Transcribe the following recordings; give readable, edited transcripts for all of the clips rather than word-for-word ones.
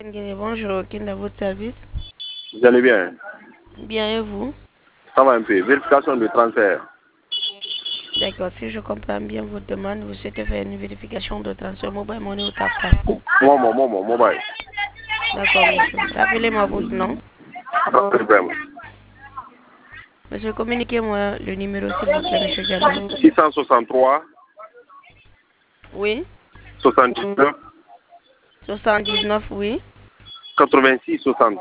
Bonjour, qui est à votre service? Vous allez bien? Bien, et vous? Ça va un peu. Vérification de transfert. D'accord, si je comprends bien votre demande, vous souhaitez faire une vérification de transfert mobile money ou tap. Mobile. D'accord, monsieur. Rappelez-moi votre nom. Pas de problème. Monsieur, communiquez-moi le numéro, s'il vous plaît, monsieur Diallo. 663 Oui. 79 79, oui. 86 60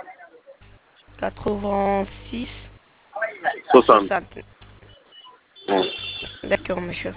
86 60. 60. D'accord, monsieur.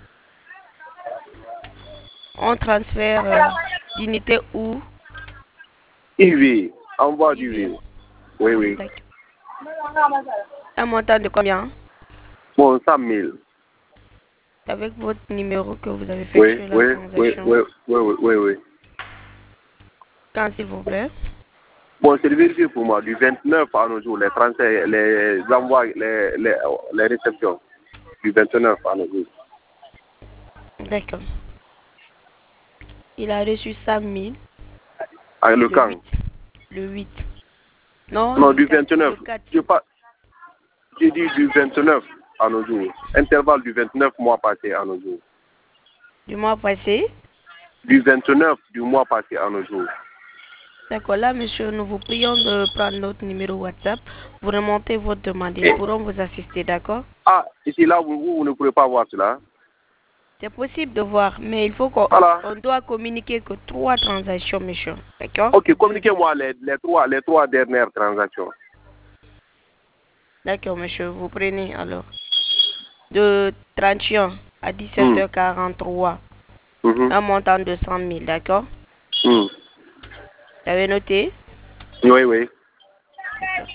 On transfère d'unité où? IV. Envoi du V. Oui. D'accord. Un montant de combien? Bon, 100 000. Avec votre numéro que vous avez fait sur la transaction. Oui. Quand, s'il vous plaît? Bon, c'est vérifié pour moi. Du 29 à nos jours, les transferts, les envois, les réceptions. Du 29 à nos jours. D'accord. Il a reçu 100 000. Avec le camp. Le 8. Non, Non, le du 4, 29. le 4. J'ai dit du 29 à nos jours. Intervalle du 29 mois passé à nos jours. Du mois passé? Du 29 du mois passé à nos jours. D'accord. Là, monsieur, nous vous prions de prendre notre numéro WhatsApp. Vous remontez votre demande. Ils pourront vous assister, d'accord? Ah, ici là, vous ne pouvez pas voir cela. C'est possible de voir, mais il faut qu'on Voilà. doit communiquer que 3 transactions, monsieur. D'accord? Ok, communiquez-moi les trois dernières transactions. D'accord, monsieur. Vous prenez alors. De 31 à 17h43. Un montant de 100 000, d'accord? Vous avez noté? Oui. D'accord.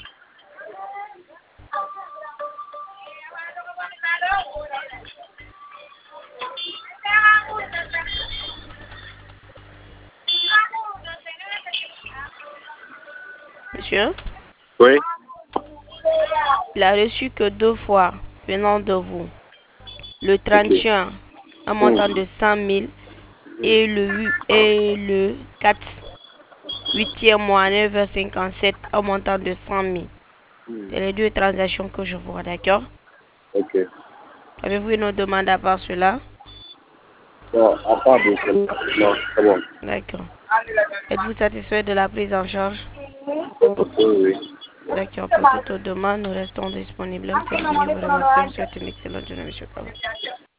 Monsieur? Oui. Il a reçu que 2 fois venant de vous. Le 31, un montant de 100 000 et le 4, 8e mois, 9h57, un montant de 100 000. C'est les 2 transactions que je vois, d'accord? Ok. Avez-vous une autre demande à part cela? Non, à part de cela. Non, c'est bon. D'accord. Êtes-vous satisfait de la prise en charge? Oui. D'accord. Pour toute autre demande, nous restons disponibles. Merci, vous remercie. Je vous souhaite une excellente journée, monsieur Kaba.